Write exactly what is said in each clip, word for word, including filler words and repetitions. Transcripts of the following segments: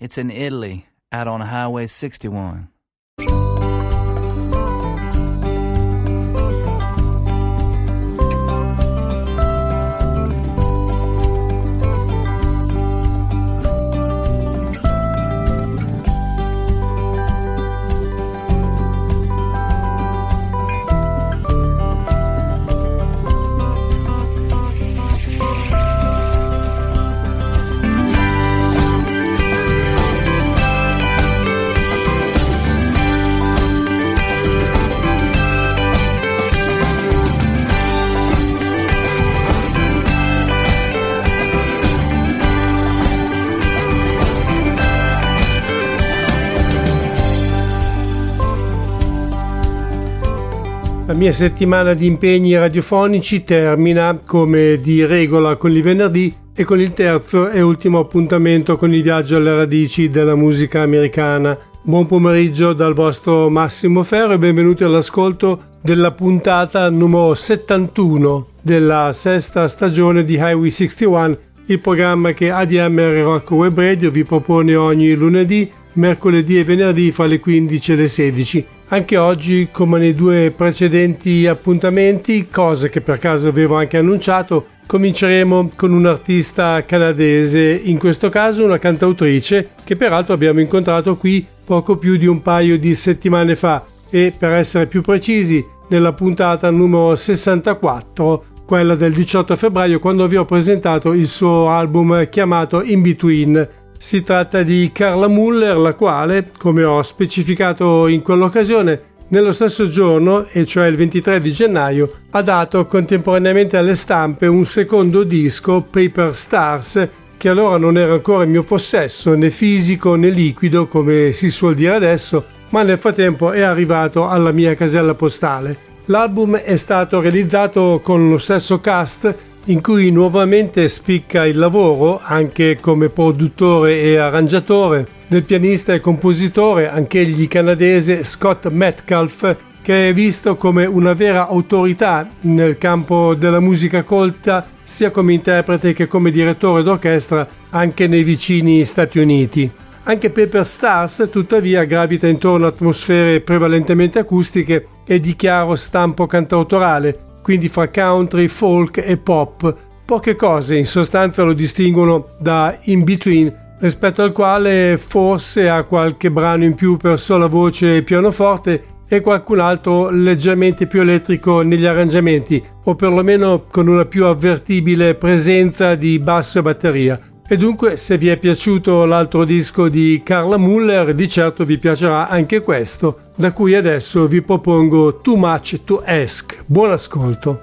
It's in Italy, out on Highway sixty-one. La mia settimana di impegni radiofonici termina come di regola con il venerdì e con il terzo e ultimo appuntamento con il viaggio alle radici della musica americana. Buon pomeriggio dal vostro Massimo Ferro e benvenuti all'ascolto della puntata numero settantuno della sesta stagione di Highway sessantuno, il programma che A D M R Rock Web Radio vi propone ogni lunedì, mercoledì e venerdì fra le quindici e le sedici. Anche oggi, come nei due precedenti appuntamenti, cose che per caso avevo anche annunciato, cominceremo con un artista canadese, in questo caso una cantautrice che peraltro abbiamo incontrato qui poco più di un paio di settimane fa e, per essere più precisi, nella puntata numero sessantaquattro, quella del diciotto febbraio, quando vi ho presentato il suo album chiamato In Between. Si tratta di Carla Muller, la quale, come ho specificato in quell'occasione, nello stesso giorno, e cioè il ventitré di gennaio, ha dato contemporaneamente alle stampe un secondo disco, Paper Stars, che allora non era ancora in mio possesso, né fisico né liquido, come si suol dire adesso, ma nel frattempo è arrivato alla mia casella postale. L'album è stato realizzato con lo stesso cast, in cui nuovamente spicca il lavoro, anche come produttore e arrangiatore, del pianista e compositore, anch'egli canadese, Scott Metcalf, che è visto come una vera autorità nel campo della musica colta, sia come interprete che come direttore d'orchestra anche nei vicini Stati Uniti. Anche Paper Stars, tuttavia, gravita intorno a atmosfere prevalentemente acustiche e di chiaro stampo cantautorale, quindi fra country, folk e pop. Poche cose in sostanza lo distinguono da In Between, rispetto al quale forse ha qualche brano in più per sola voce e pianoforte e qualcun altro leggermente più elettrico negli arrangiamenti, o perlomeno con una più avvertibile presenza di basso e batteria. E dunque, se vi è piaciuto l'altro disco di Carla Muller, di certo vi piacerà anche questo, da cui adesso vi propongo Too Much to Ask. Buon ascolto!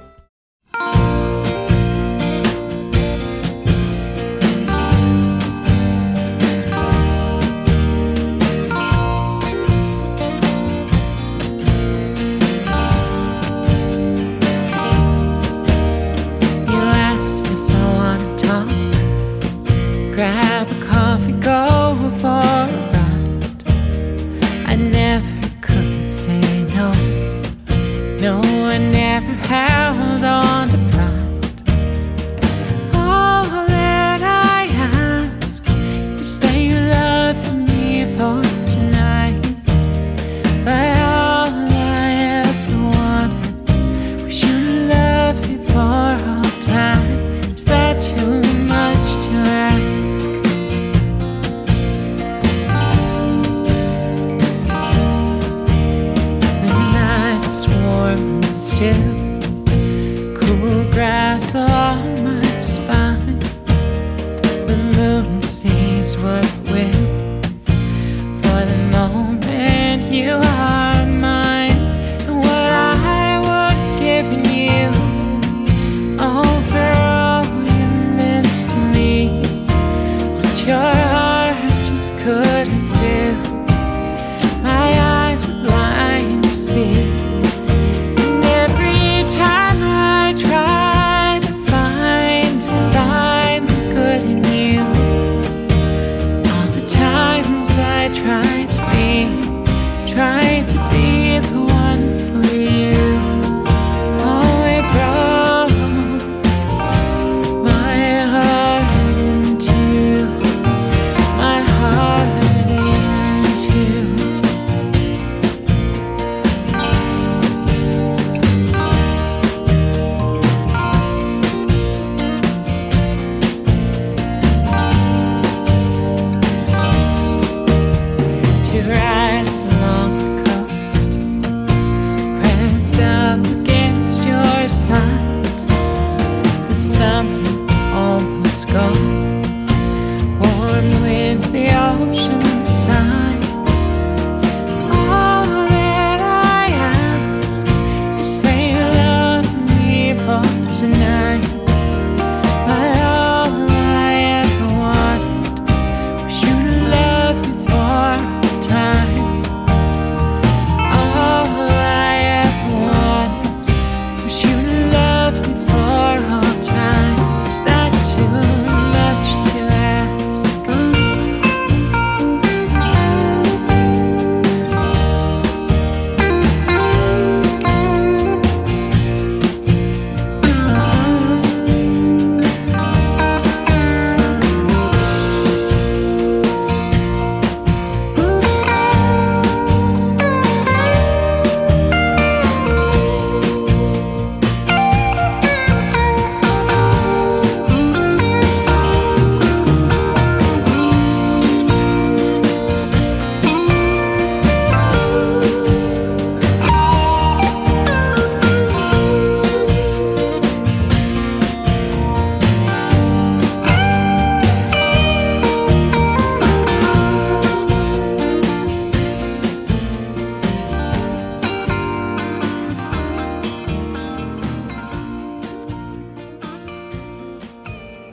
Try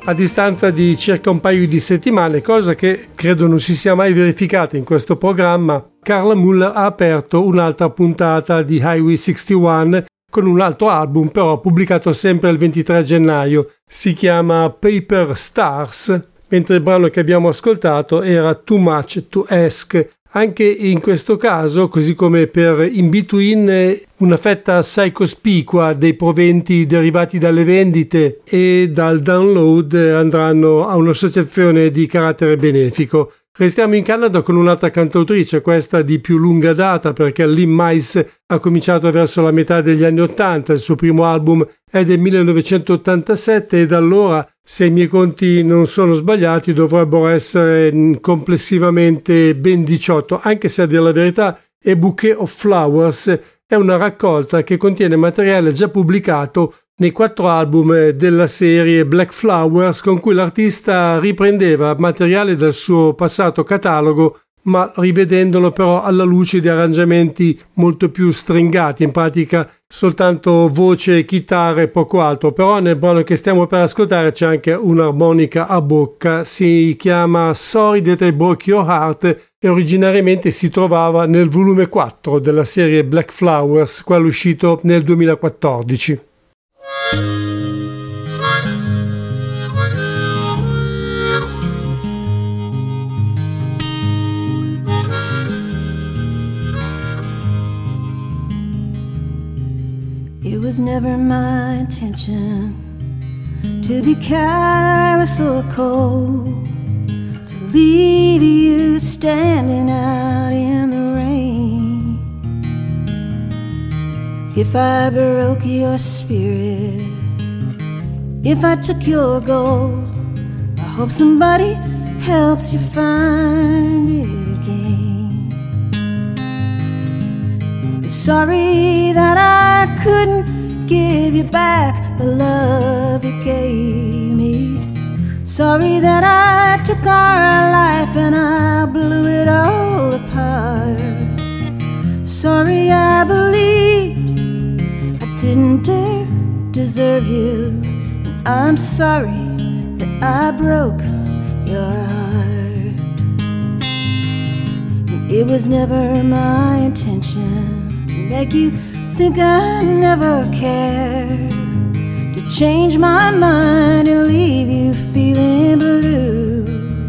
a distanza di circa un paio di settimane, cosa che credo non si sia mai verificata in questo programma. Carla Muller ha aperto un'altra puntata di Highway sessantuno con un altro album, però pubblicato sempre il ventitré gennaio. Si chiama Paper Stars, mentre il brano che abbiamo ascoltato era Too Much to Ask. Anche in questo caso, così come per In Between, una fetta assai cospicua dei proventi derivati dalle vendite e dal download andranno a un'associazione di carattere benefico. Restiamo in Canada con un'altra cantautrice, questa di più lunga data, perché Lynn Miles ha cominciato verso la metà degli anni Ottanta, il suo primo album è del millenovecentottantasette e da allora, se i miei conti non sono sbagliati, dovrebbero essere complessivamente ben diciotto, anche se a dire la verità A Bouquet of Flowers è una raccolta che contiene materiale già pubblicato nei quattro album della serie Black Flowers, con cui l'artista riprendeva materiale dal suo passato catalogo, ma rivedendolo però alla luce di arrangiamenti molto più stringati, in pratica soltanto voce, chitarra e poco altro. Però nel brano che stiamo per ascoltare c'è anche un'armonica a bocca, si chiama Sorry That I Broke Your Heart e originariamente si trovava nel volume quattro della serie Black Flowers, quello uscito nel duemilaquattordici. It was never my intention to be careless or cold, to leave you standing out in the rain. If I broke your spirit, if I took your gold, I hope somebody helps you find it again. You're sorry that I couldn't give you back the love you gave me. Sorry that I took our life and I blew it all apart. Sorry I believed I didn't dare deserve you. I'm sorry that I broke your heart. And it was never my intention to make you think I never cared, to change my mind and leave you feeling blue.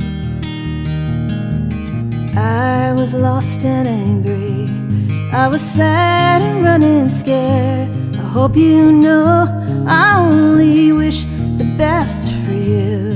I was lost and angry, I was sad and running scared. I hope you know I only wish the best for you.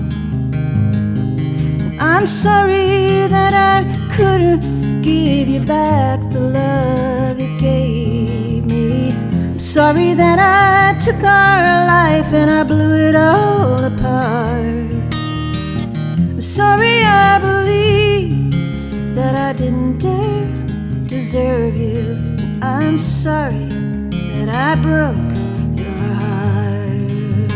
And I'm sorry that I couldn't give you back the love you gave me. I'm sorry that I took our life and I blew it all apart. I'm sorry I believed that I didn't dare deserve you. And I'm sorry that I broke your heart.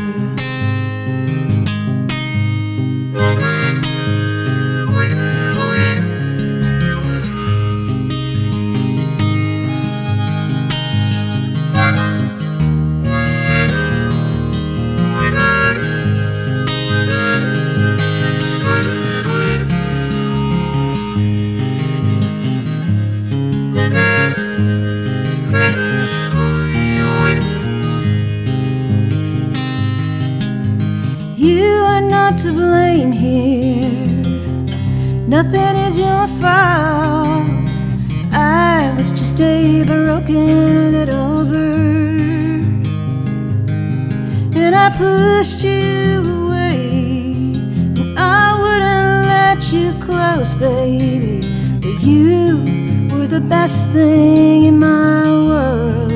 You are not to blame here, nothing is your fault. I was just a broken little bird, and I pushed you away, and I wouldn't let you close, baby. But you were the best thing in my world.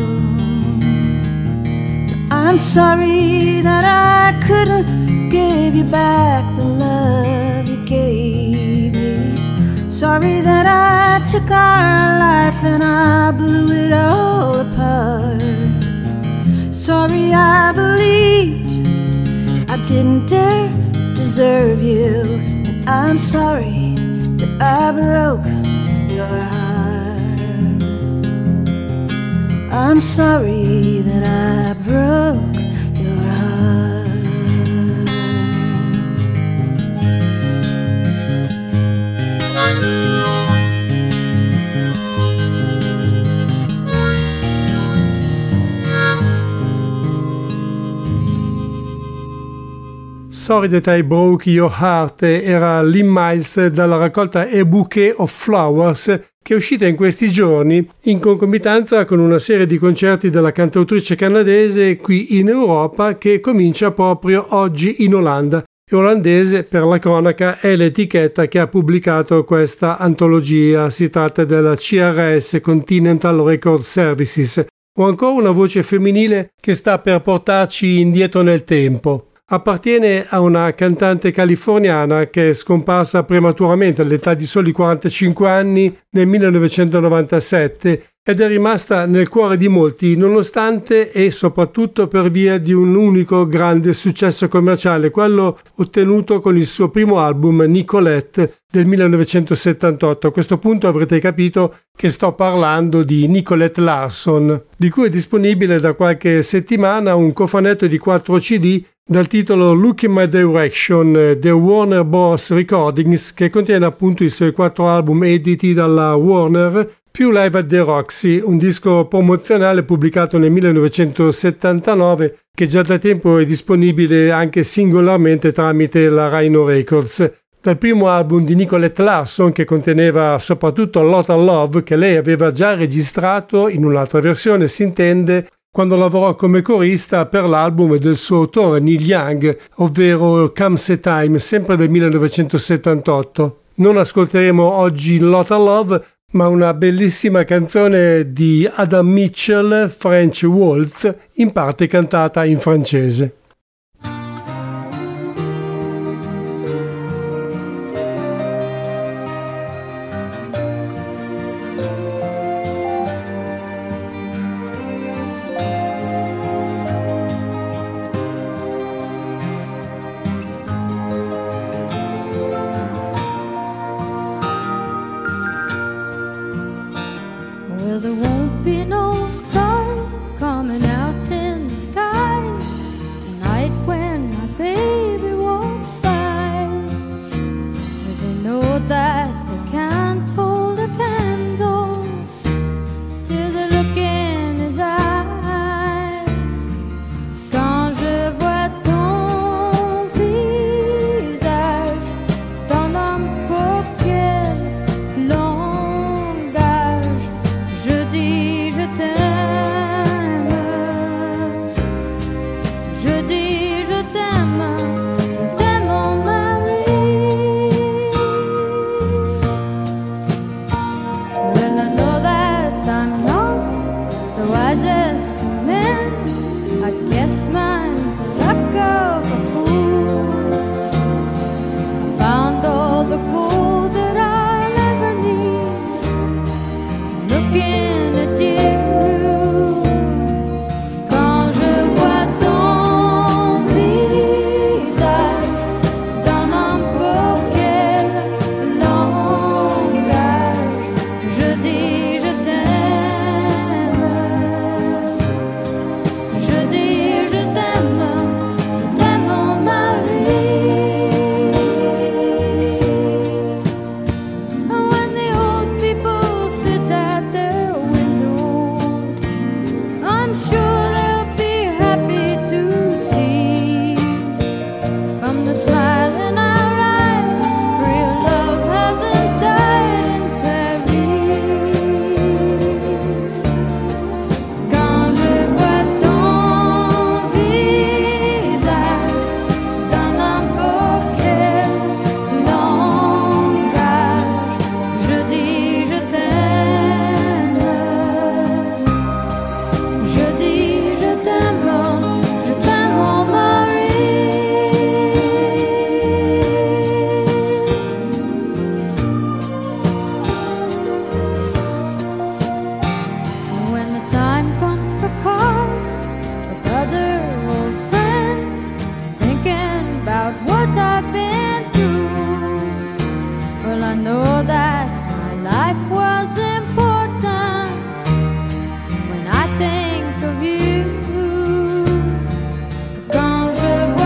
So I'm sorry that I couldn't give you back the love you gave me. Sorry that I took our life and I blew it all apart. Sorry I believed I didn't dare deserve you. And I'm sorry that I broke your heart. I'm sorry that I broke your heart. Sorry That I Broke Your Heart era Lynn Miles dalla raccolta A Bouquet of Flowers, che è uscita in questi giorni in concomitanza con una serie di concerti della cantautrice canadese qui in Europa, che comincia proprio oggi in Olanda. E olandese, per la cronaca, è l'etichetta che ha pubblicato questa antologia. Si tratta della C R S, Continental Record Services, o ancora una voce femminile che sta per portarci indietro nel tempo. Appartiene a una cantante californiana che è scomparsa prematuramente all'età di soli quarantacinque anni nel millenovecentonovantasette ed è rimasta nel cuore di molti nonostante e soprattutto per via di un unico grande successo commerciale, quello ottenuto con il suo primo album Nicolette del millenovecentosettantotto. A questo punto avrete capito che sto parlando di Nicolette Larson, di cui è disponibile da qualche settimana un cofanetto di quattro C D dal titolo Look in My Direction, The Warner Bros. Recordings, che contiene appunto i suoi quattro album editi dalla Warner, più Live at the Roxy, un disco promozionale pubblicato nel millenovecentosettantanove che già da tempo è disponibile anche singolarmente tramite la Rhino Records. Dal primo album di Nicolette Larson, che conteneva soprattutto Lotta Love, che lei aveva già registrato in un'altra versione, si intende, quando lavorò come corista per l'album del suo autore Neil Young, ovvero Comes a Time, sempre del millenovecentosettantotto. Non ascolteremo oggi Lotta Love, ma una bellissima canzone di Adam Mitchell, French Waltz, in parte cantata in francese.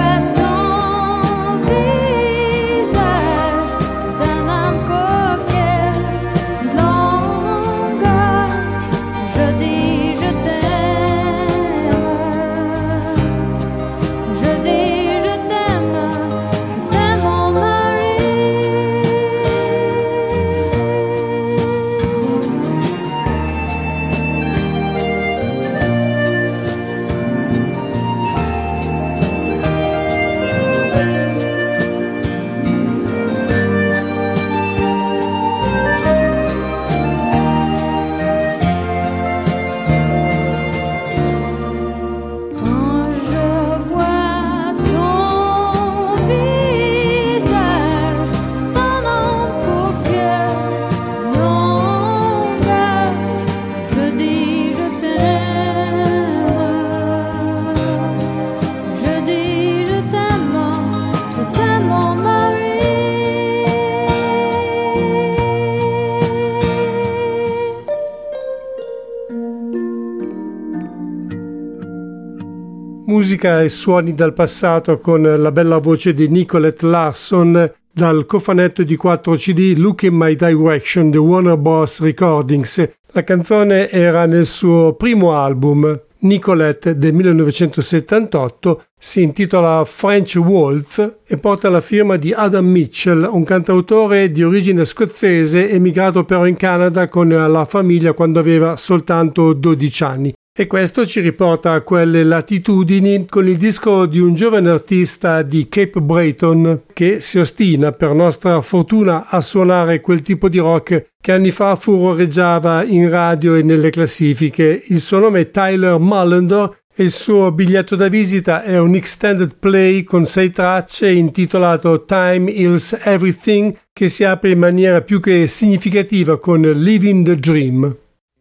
Visage d'un homme coquet. musica e suoni dal passato con la bella voce di Nicolette Larson dal cofanetto di quattro C D Look in My Direction, The Warner Bros. Recordings. La canzone era nel suo primo album, Nicolette, del millenovecentosettantotto, si intitola French Waltz e porta la firma di Adam Mitchell, un cantautore di origine scozzese emigrato però in Canada con la famiglia quando aveva soltanto dodici anni. E questo ci riporta a quelle latitudini con il disco di un giovane artista di Cape Breton che si ostina per nostra fortuna a suonare quel tipo di rock che anni fa furoreggiava in radio e nelle classifiche. Il suo nome è Tyler Mullendore e il suo biglietto da visita è un extended play con sei tracce intitolato Time Heals Everything, che si apre in maniera più che significativa con Living the Dream.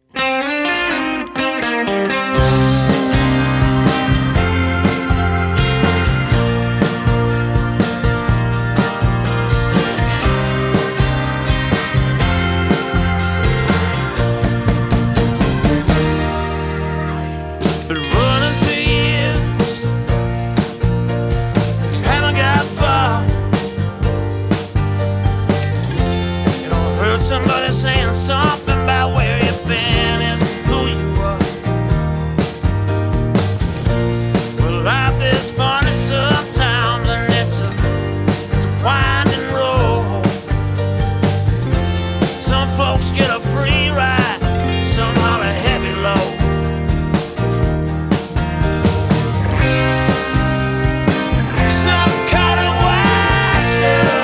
Somebody saying something about where you've been is who you are. Well, life is funny sometimes, and it's a, it's a winding road. Some folks get a free ride, some on a heavy load. Some call it wild stuff.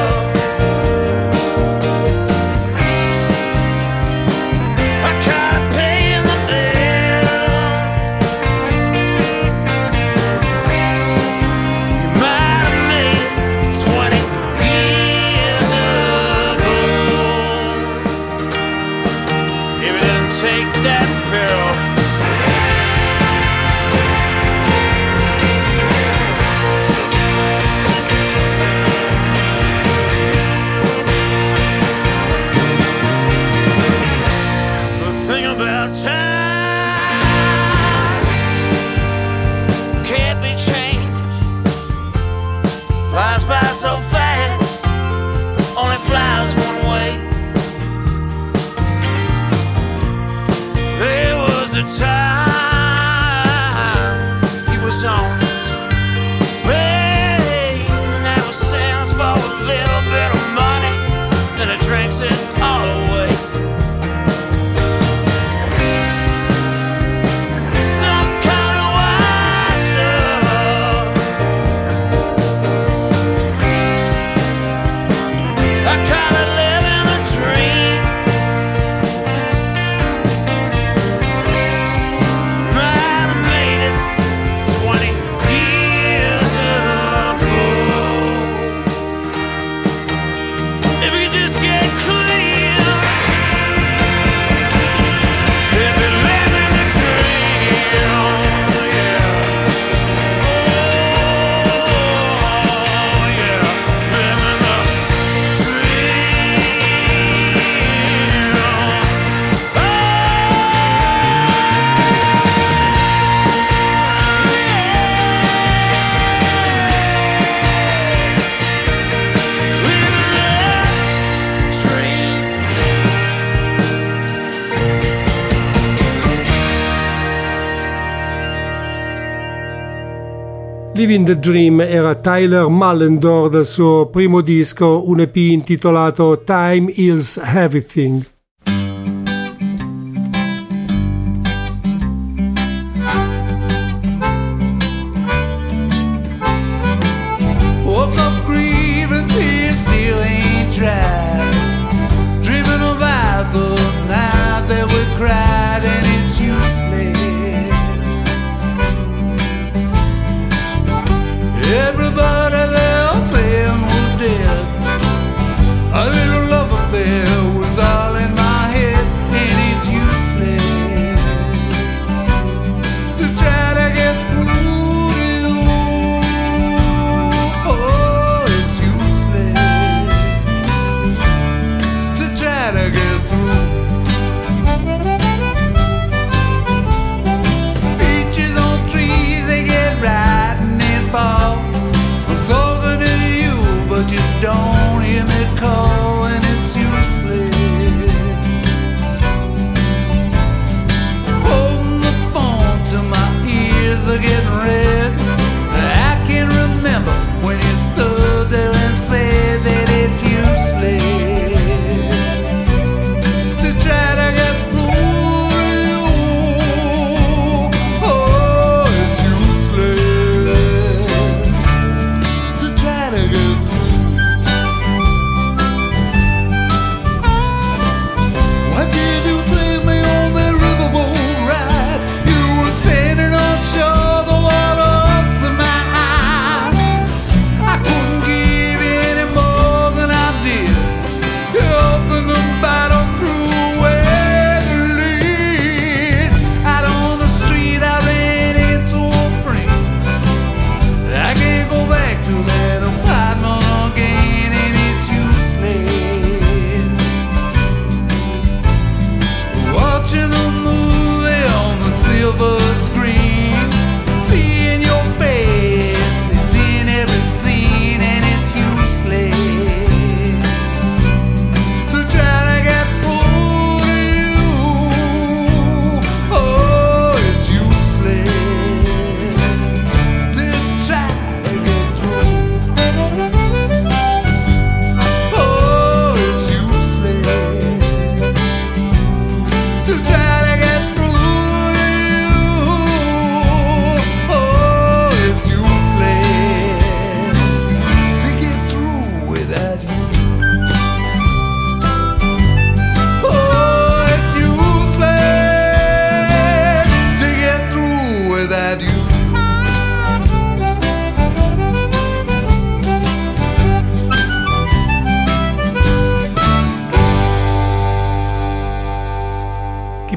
So fast, only flies one way. There was a time he was on his way, now it sells for a little bit of money, then he drinks it all away. Some kind of wild stuff. I call it living a dream. Might have made it twenty years ago. If you just get clear, it'd be living a dream. Yeah. Oh, yeah. Living a Living the Dream era Tyler Mullendore dal suo primo disco, un E P intitolato Time Heals Everything. Woke up grieving, tears still ain't dry. Dreaming about the night that we cried, and it's useless. Everybody there saying was dead. A little love affair was all in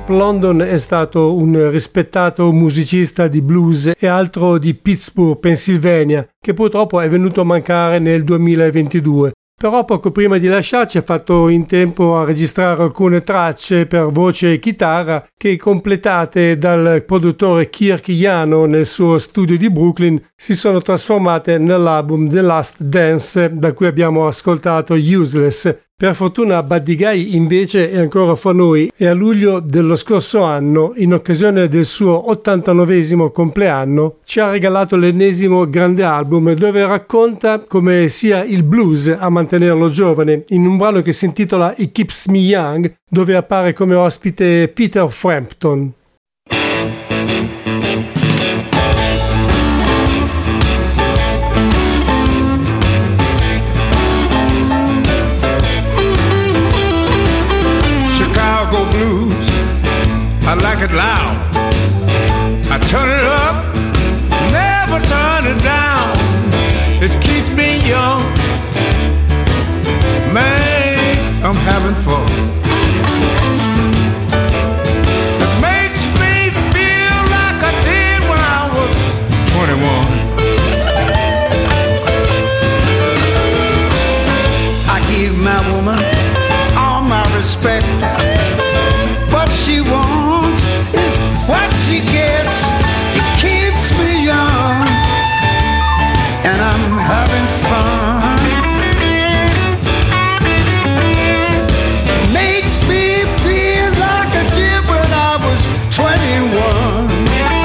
Philip London è stato un rispettato musicista di blues e altro di Pittsburgh, Pennsylvania, che purtroppo è venuto a mancare nel duemilaventidue. Però poco prima di lasciarci ha fatto in tempo a registrare alcune tracce per voce e chitarra che, completate dal produttore Kirk Yano nel suo studio di Brooklyn, si sono trasformate nell'album The Last Dance, da cui abbiamo ascoltato Useless. Per fortuna Buddy Guy invece è ancora fra noi e a luglio dello scorso anno, in occasione del suo ottantanovesimo compleanno, ci ha regalato l'ennesimo grande album dove racconta come sia il blues a mantenerlo giovane, in un brano che si intitola It Keeps Me Young, dove appare come ospite Peter Frampton. I like it loud. I turn it up, never turn it down. It keeps me young. Man, I'm having fun. It makes me feel like I did when I was twenty-one. I give my woman all my respect. What she wants is what she gets. It keeps me young, and I'm having fun. Makes me feel like I did when I was twenty-one.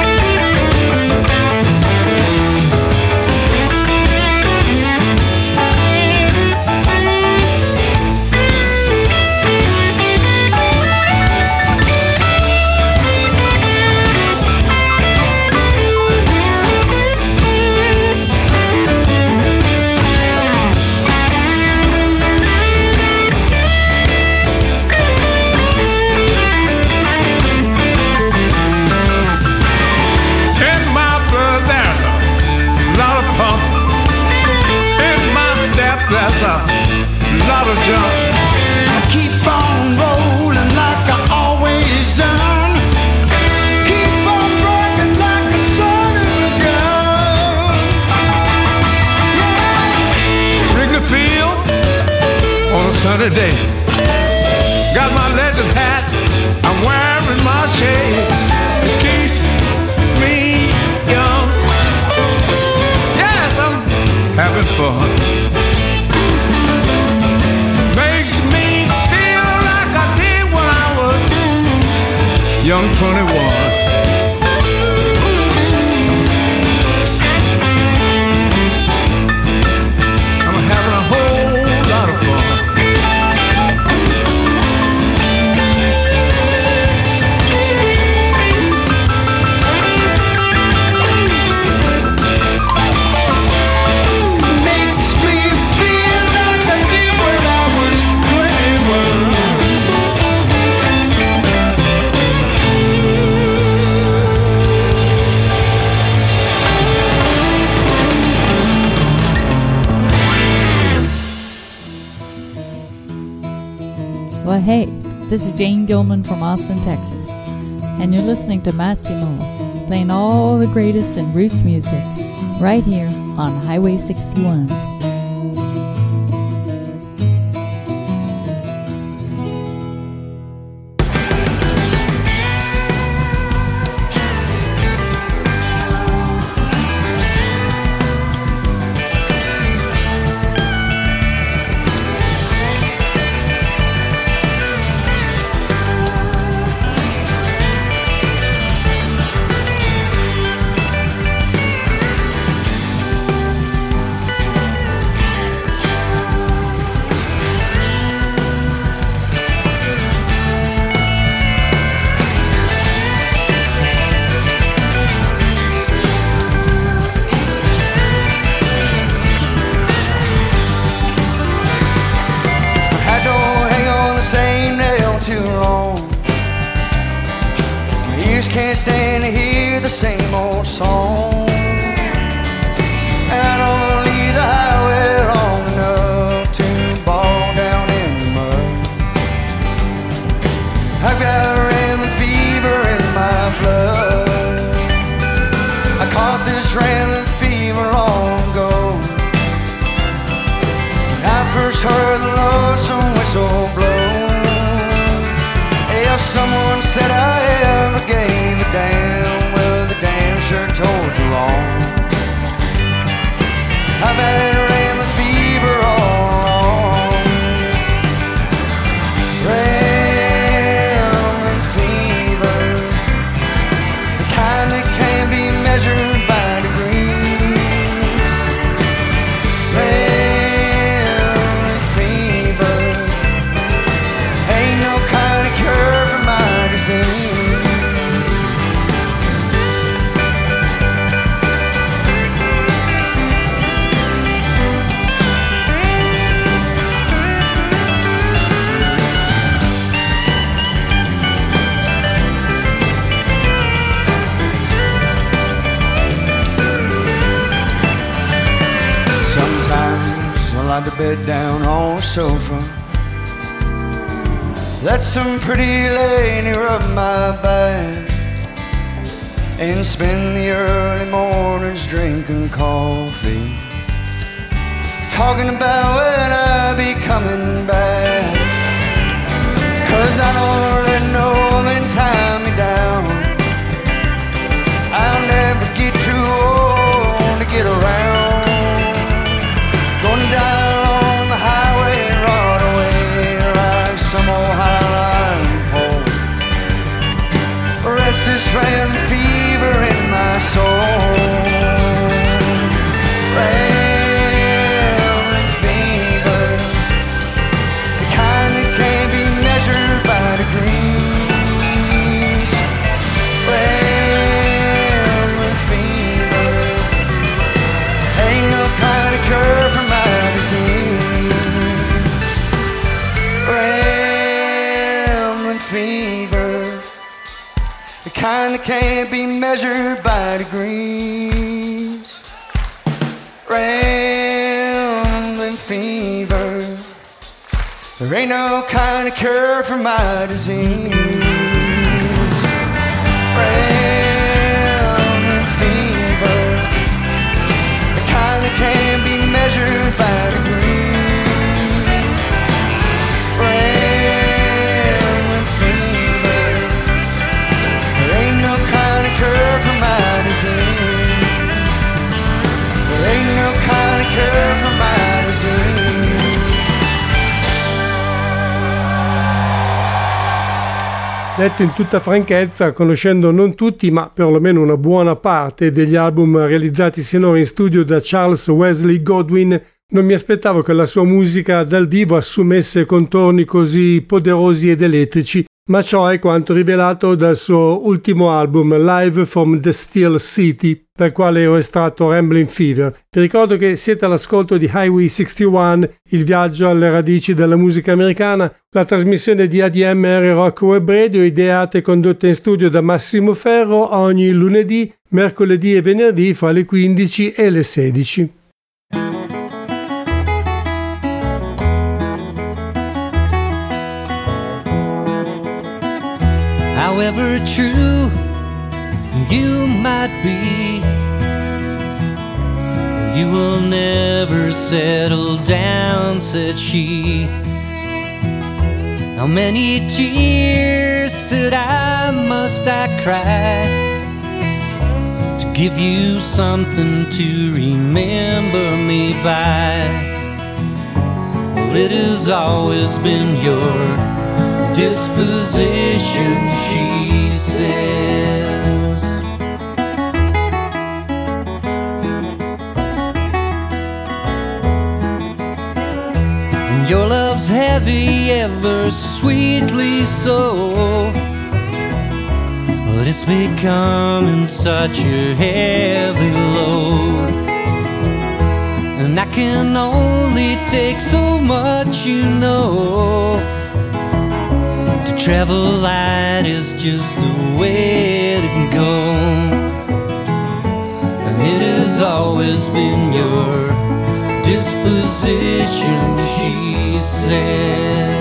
That's a lot of junk. I keep on rolling like I always done. Keep on rocking like the son of a gun. Yeah. Wrigley Field on a sunny day. Got my legend hat, I'm wearing my shades. It keeps me young. Yes, I'm having fun. Young twenty-one. I'm having a whole lot of fun. Makes me feel like I did when I was twenty-one. Well, hey, this is Jane Gilman from Austin, Texas, and you're listening to Massimo, playing all the greatest in roots music, right here on Highway sixty-one. Can't stand to hear the same old song. And I'll leave the highway long enough to bog down in the mud. I've got a random feeling heard the lonesome whistle blow. If someone said I ever gave a damn, well, the damn sure told you wrong. I've had rambling fever all along. Rambling fever, the kind that can't be measured by degrees. Rambling fever, ain't no kind of cure for my disease. I like to bed down on a sofa, let some pretty lady rub my back, and spend the early mornings drinking coffee, talking about when I'll be coming back. Cause I don't let no woman tie me down. I'll never get too old to get around. Going down on the highway and run away like some old highline pole. Restless rambling fever in my soul. Rambling fever, the kind that can't be measured by degrees. Rambling fever, ain't no kind of cure for my disease. Rambling fever, the kind that can't be measured by degrees. Rambling fever, there ain't no kind of cure for my disease. Rambling fever, the kind that can't be measured by degrees. Rambling fever, there ain't no kind of cure for my disease. There ain't no kind of cure for my disease. Detto in tutta franchezza, conoscendo non tutti ma perlomeno una buona parte degli album realizzati sinora in studio da Charles Wesley Godwin, non mi aspettavo che la sua musica dal vivo assumesse contorni così poderosi ed elettrici, ma ciò è quanto rivelato dal suo ultimo album Live from the Steel City, dal quale ho estratto Rambling Fever. Ti ricordo che siete all'ascolto di Highway sessantuno, il viaggio alle radici della musica americana, la trasmissione di A D M R Rock Web Radio, ideata e condotta in studio da Massimo Ferro ogni lunedì, mercoledì e venerdì fra le quindici e le sedici. However true you might be, you will never settle down, said she. How many tears, said I, must I cry to give you something to remember me by? Well, it has always been your disposition, she says. And your love's heavy, ever sweetly so, but it's becoming such a heavy load, and I can only take so much, you know. Travel light is just the way to go, and it has always been your disposition, she says.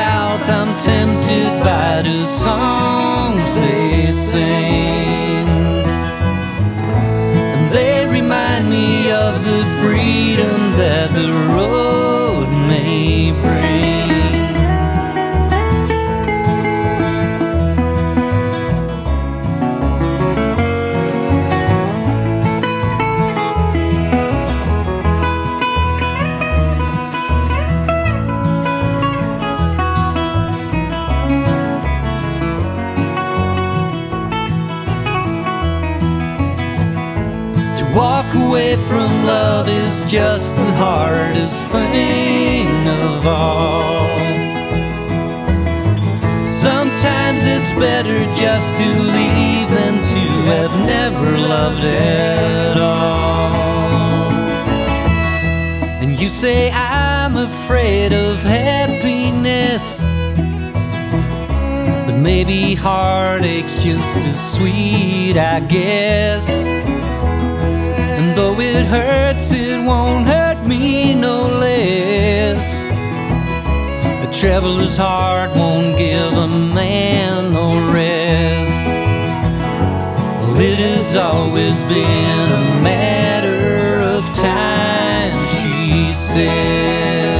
South, I'm tempted by the songs they sing, and they remind me of the freedom that the road may bring. Walk away from love is just the hardest thing of all. Sometimes it's better just to leave than to have never loved at all. And you say I'm afraid of happiness, but maybe heartache's just as sweet, I guess. And though it hurts, it won't hurt me no less. A traveler's heart won't give a man no rest. Well, it has always been a matter of time, she says.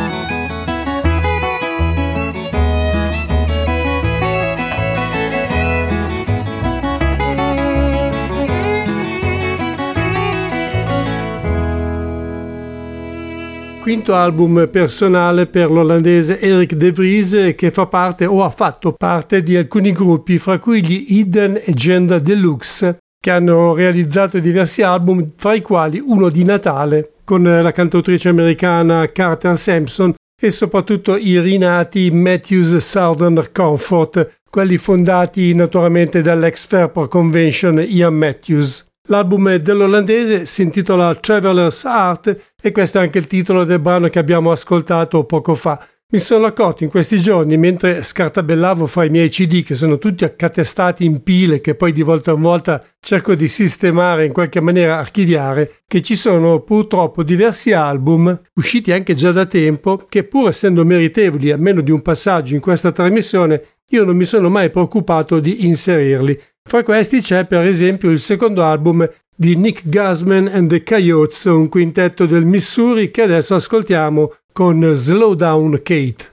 Quinto album personale per l'olandese Erik de Vries, che fa parte o ha fatto parte di alcuni gruppi, fra cui gli Hidden Agenda Deluxe, che hanno realizzato diversi album, fra i quali uno di Natale con la cantautrice americana Carter Sampson e soprattutto i rinati Matthews Southern Comfort, quelli fondati naturalmente dall'ex Fairport Convention Ian Matthews. L'album dell'olandese si intitola Traveler's Heart e questo è anche il titolo del brano che abbiamo ascoltato poco fa. Mi sono accorto in questi giorni, mentre scartabellavo fra i miei C D che sono tutti accatastati in pile che poi di volta in volta cerco di sistemare, in qualche maniera archiviare, che ci sono purtroppo diversi album usciti anche già da tempo che, pur essendo meritevoli almeno di un passaggio in questa trasmissione, io non mi sono mai preoccupato di inserirli. Fra questi c'è per esempio il secondo album di Nick Guzman and the Coyotes, un quintetto del Missouri che adesso ascoltiamo con Slow Down Kate.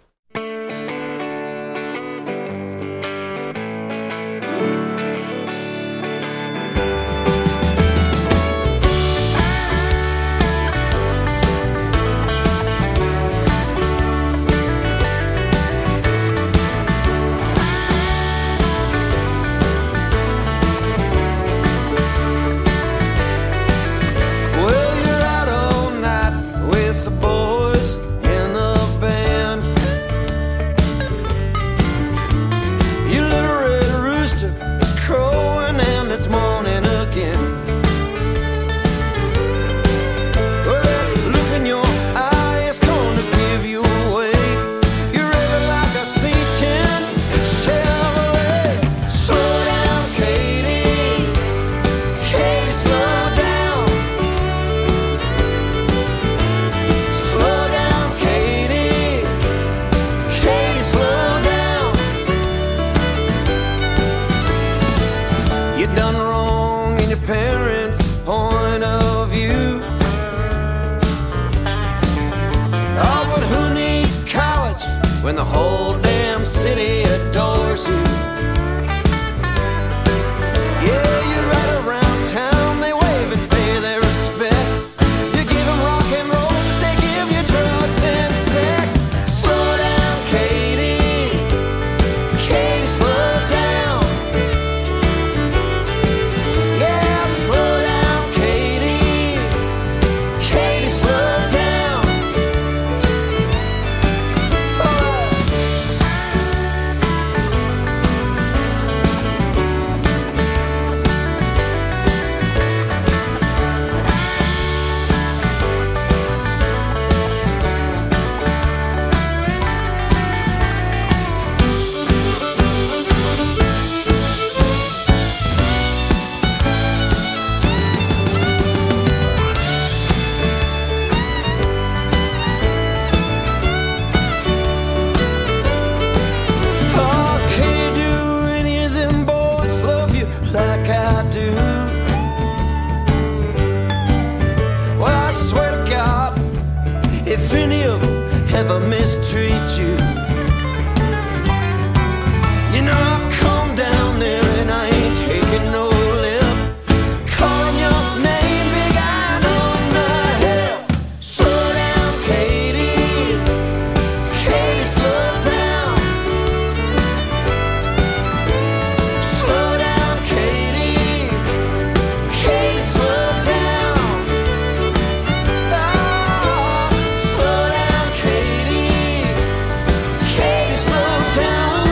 ever mistreat you. You know I'll come down there and I ain't taking no lip. Calling your name, big eyes on the hill. Slow down, Katie. Katie, slow down. Slow down, Katie. Katie, slow down. Oh, slow down, Katie. Katie, slow down.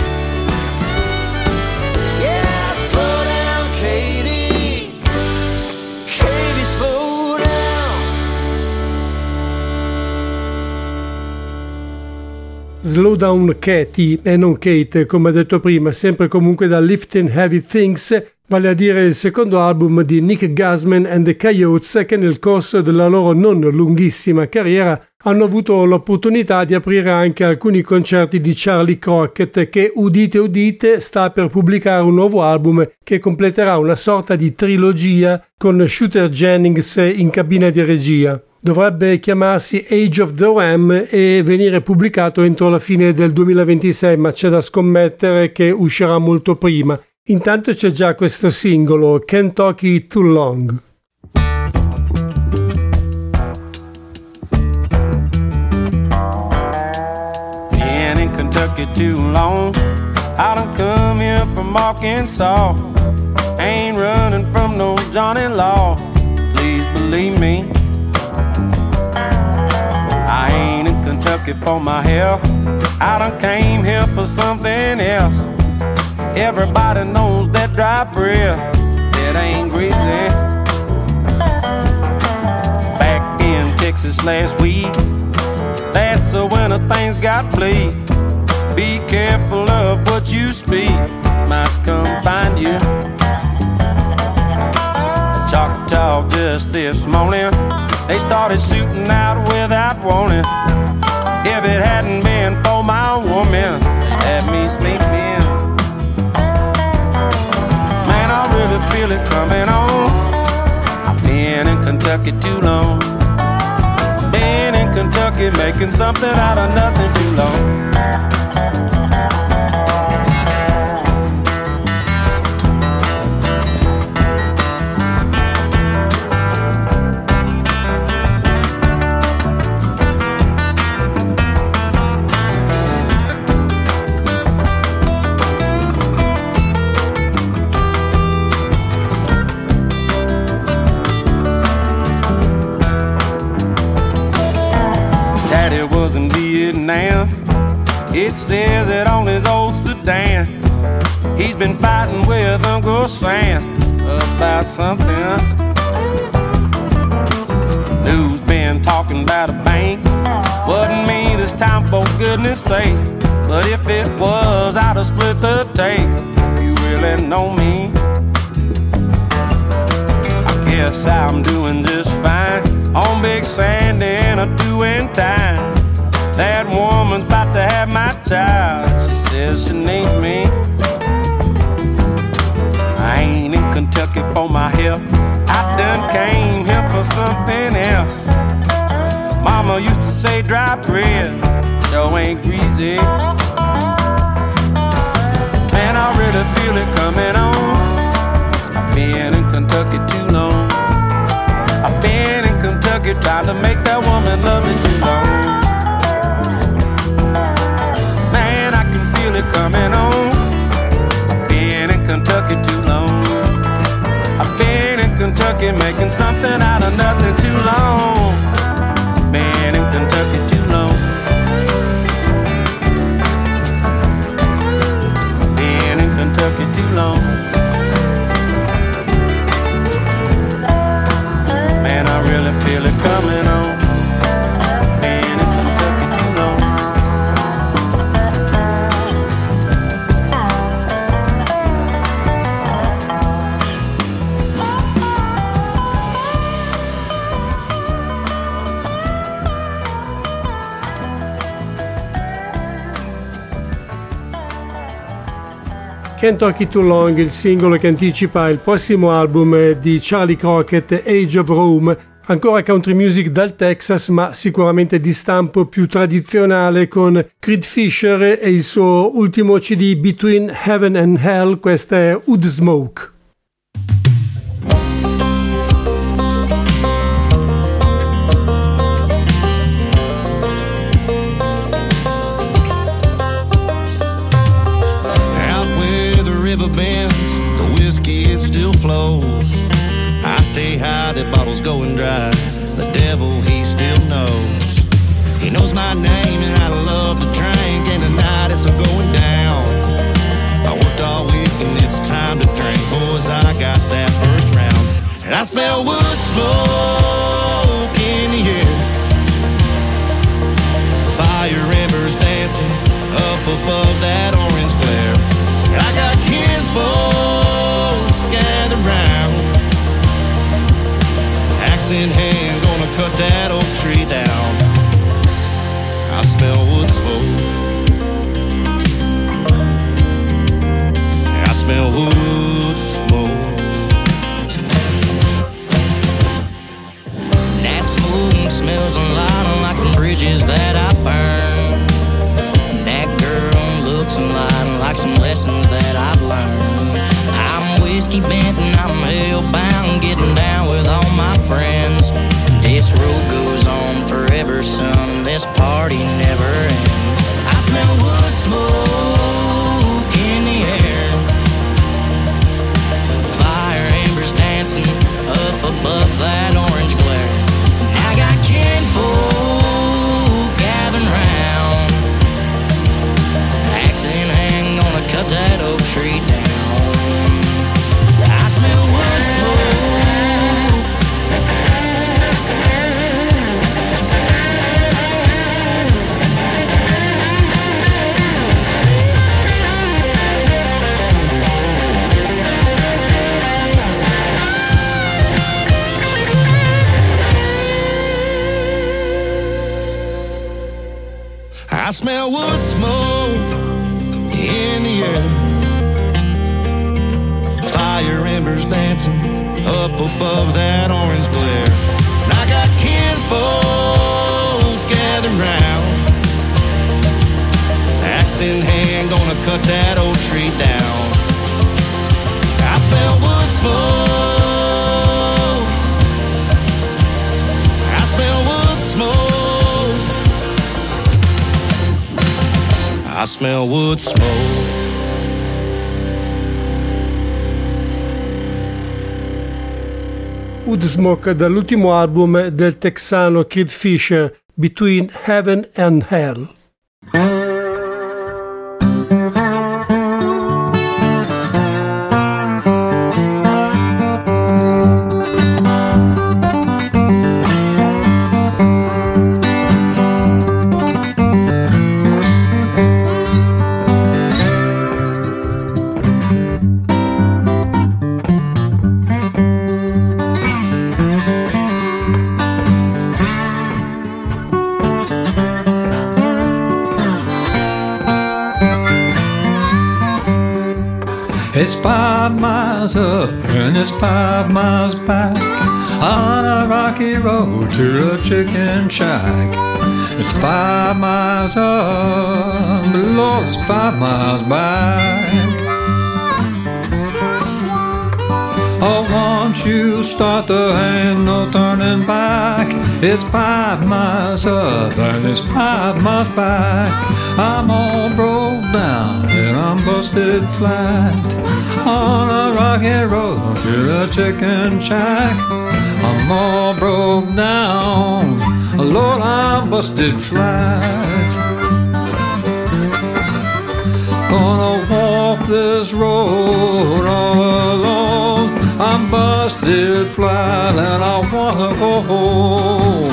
Yeah, slow down, Katie. Katie, slow down. Slow Down Katie e non Kate, come detto prima, sempre comunque da Lifting Heavy Things, vale a dire il secondo album di Nick Guzman and the Coyotes, che nel corso della loro non lunghissima carriera hanno avuto l'opportunità di aprire anche alcuni concerti di Charlie Crockett, che udite udite sta per pubblicare un nuovo album che completerà una sorta di trilogia con Shooter Jennings in cabina di regia. Dovrebbe chiamarsi Age of the Ram e venire pubblicato entro la fine del duemilaventisei, ma c'è da scommettere che uscirà molto prima. Intanto c'è già questo singolo, Kentucky Too Long. Been in Kentucky too long. I done come here from Arkansas. Ain't running from no Johnny Law. Please believe me. I ain't in Kentucky for my health. I done came here for something else. Everybody knows that dry breath, it ain't greasy. Back in Texas last week, that's when things got bleak. Be careful of what you speak, might come find you. Choctaw just this morning, they started shooting out without warning. If it hadn't been for my woman, had me sleeping. Man, I really feel it coming on. I've been in Kentucky too long. Been in Kentucky making something out of nothing too long. It says it on his old sedan. He's been fighting with Uncle Sam about something. News been talking about a bank. Wasn't me this time, for goodness sake. But if it was, I'd have split the tape. You really know me. I guess I'm doing just fine on Big Sandy and a doing time. That woman's about to have my child. She says she needs me. I ain't in Kentucky for my help. I done came here for something else. Mama used to say dry bread sure ain't greasy. Man, I really feel it coming on. I've been in Kentucky too long. I've been in Kentucky trying to make that woman love me too long. Coming on. I've been in Kentucky too long. I've been in Kentucky making something out of nothing too long. Been in Kentucky too long. Been in Kentucky too long. Man, I really feel it coming on. Kentucky Too Long, il singolo che anticipa il prossimo album di Charlie Crockett, Age of Rome, ancora country music dal Texas, ma sicuramente di stampo più tradizionale, con Creed Fisher e il suo ultimo C D Between Heaven and Hell. Questa è Woodsmoke. River bends, the whiskey it still flows. I stay high, the bottle's going dry. The devil he still knows. He knows my name and I love to drink, and tonight it's a going down. I worked all week and it's time to drink, boys. I got that first round, and I smell wood smoke in the air. Fire embers dancing up above that orange glare. And I got kinfolks gathered round, axe in hand, gonna cut that oak tree down. I smell wood smoke, I smell wood smoke. That smoke smells a lot like some bridges that I burned. That girl looks a lot like some lessons that I've learned. I'm whiskey bent and I'm hellbound, getting down with all my friends. This road goes on forever, son, this party never ends. I smell wood smoke in the air, fire embers dancing up above that orange glare. I got kinfolk gathering round, axe in hand, gonna cut that oak tree down. I smell wood smoke. I smell wood smoke in the air, fire embers dancing up above that orange glare. And I got kinfolks gathered round, axe in hand, gonna cut that old tree down. I smell wood smoke, I smell wood smoke, I smell wood smoke. Woodsmoke dall'ultimo album del texano Creed Fisher, Between Heaven and Hell. It's five miles up and it's five miles back on a rocky road to a chicken shack. It's five miles up, but Lord, it's five miles back. Oh, once you start, there ain't no turning back. It's five miles up and it's five miles back. I'm all broke down and I'm busted flat on a rocky road to the chicken shack. I'm all broke down, Lord, I'm busted flat. Gonna walk this road all alone. I'm busted flat and I wanna go home.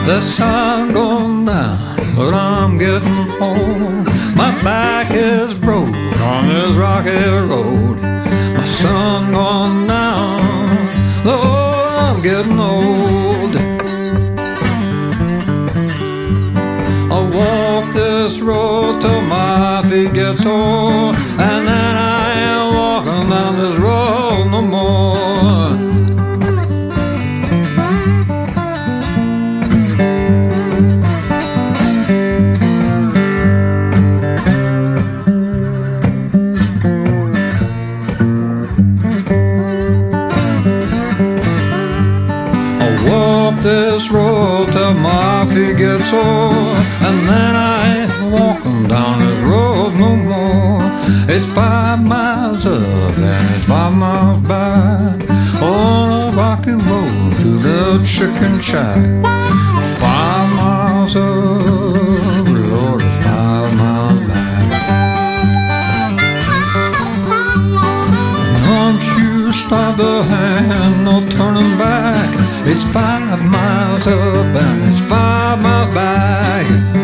The sun going down, but I'm getting home. My back is broke on this rocky road. My sun going down, Lord, I'm getting old. I walk this road till my feet get sore, and then I ain't walking down this road no more. This road till my feet get sore, and then I ain't walking down this road no more. It's five miles up and it's five miles back on a rocky road to the chicken shack. Five miles up, Lord, it's five miles back. Once you start the hand, no turning back. It's five miles up and it's five miles back.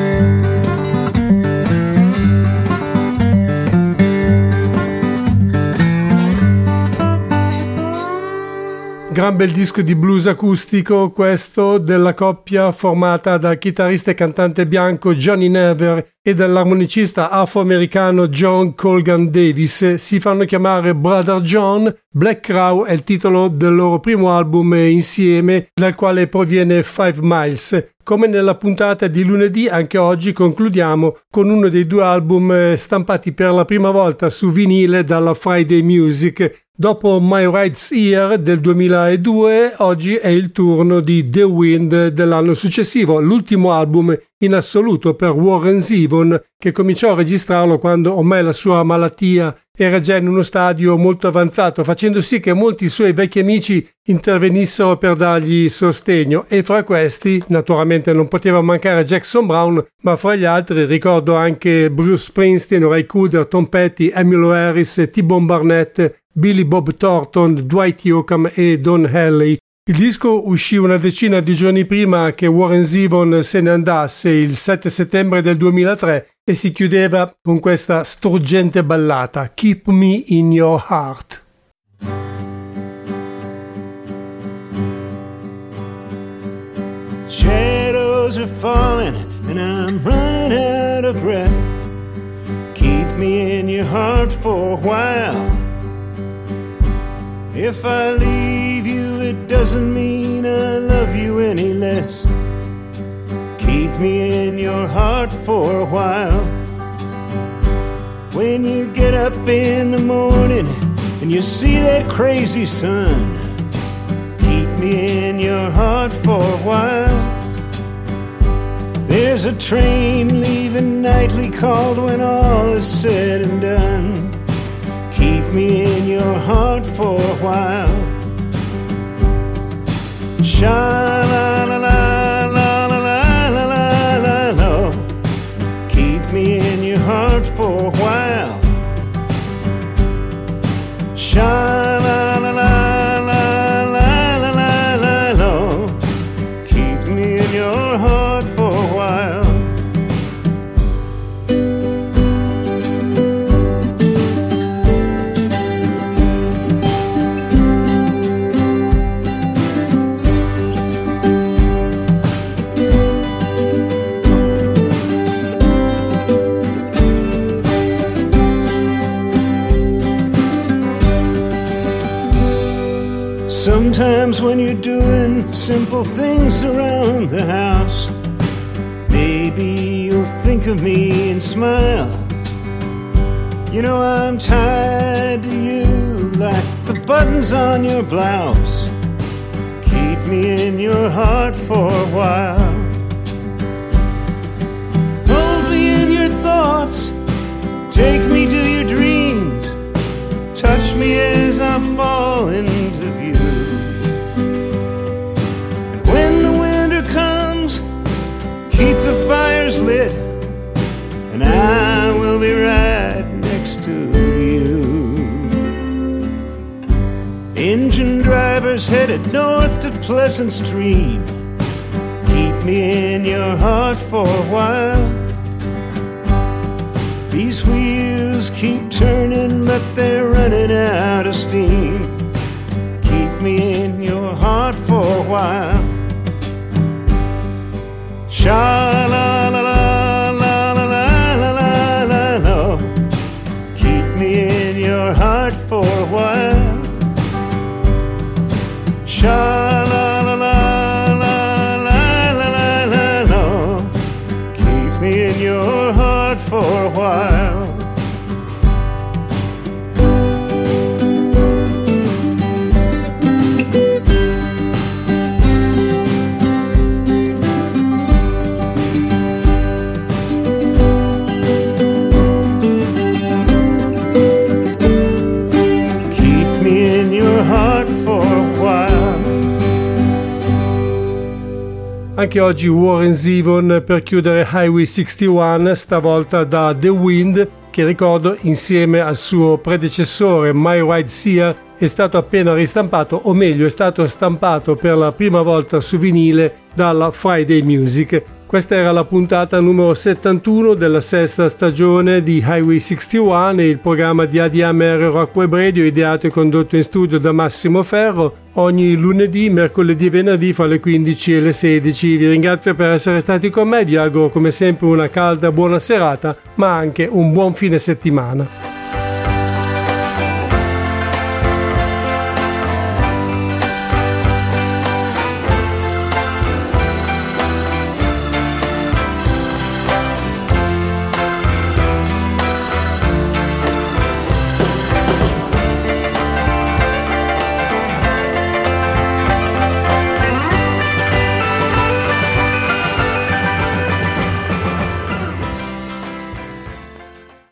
Gran bel disco di blues acustico questo, della coppia formata dal chitarrista e cantante bianco Johnny Never e dall'armonicista afroamericano John Colgan Davis. Si fanno chiamare Brother John. Black Crow è il titolo del loro primo album insieme, dal quale proviene Five Miles. Come nella puntata di lunedì, anche oggi concludiamo con uno dei due album stampati per la prima volta su vinile dalla Friday Music. Dopo My Right's Here del duemiladue, oggi è il turno di The Wind dell'anno successivo, l'ultimo album in assoluto per Warren Zevon, che cominciò a registrarlo quando ormai la sua malattia era già in uno stadio molto avanzato, facendo sì che molti suoi vecchi amici intervenissero per dargli sostegno, e fra questi naturalmente non poteva mancare Jackson Browne, ma fra gli altri ricordo anche Bruce Springsteen, Ray Cooder, Tom Petty, Emmylou Harris, T-Bone Barnett, Billy Bob Thornton, Dwight Yoakam e Don Henley. Il disco uscì una decina di giorni prima che Warren Zevon se ne andasse, il sette settembre del duemilatré, e si chiudeva con questa struggente ballata, Keep Me in Your Heart. Shadows are falling and I'm running out of breath. Keep me in your heart for a while. If I leave you, it doesn't mean I love you any less. Keep me in your heart for a while. When you get up in the morning and you see that crazy sun, keep me in your heart for a while. There's a train leaving nightly called when all is said and done. Keep me in your heart for a while. Sha-la-la-la-la-la-la-la-la. Keep me in your heart for a while. Sha-la-la-la-la-la-la-la. Keep me in your heart for a while. Sometimes when you're doing simple things around the house, maybe you'll think of me and smile. You know I'm tied to you like the buttons on your blouse. Keep me in your heart for a while. Hold me in your thoughts, take me to your dreams, touch me as I fall into view. Keep the fires lit, and I will be right next to you. Engine drivers headed north to Pleasant Stream. Keep me in your heart for a while. These wheels keep turning, but they're running out of steam. Keep me in your heart for a while. Sha la la la la la la la la la. Keep me in your heart for a while. Sha la la la la la la la la. Keep me in your heart for a while. Anche oggi Warren Zevon per chiudere Highway sessantuno, stavolta da The Wind, che ricordo insieme al suo predecessore My Right Seer è stato appena ristampato, o meglio è stato stampato per la prima volta su vinile dalla Friday Music. Questa era la puntata numero settantuno della sesta stagione di Highway sessantuno, il programma di A D M R Rock Web Radio ideato e condotto in studio da Massimo Ferro ogni lunedì, mercoledì e venerdì fra le quindici e le sedici. Vi ringrazio per essere stati con me, vi auguro come sempre una calda buona serata, ma anche un buon fine settimana.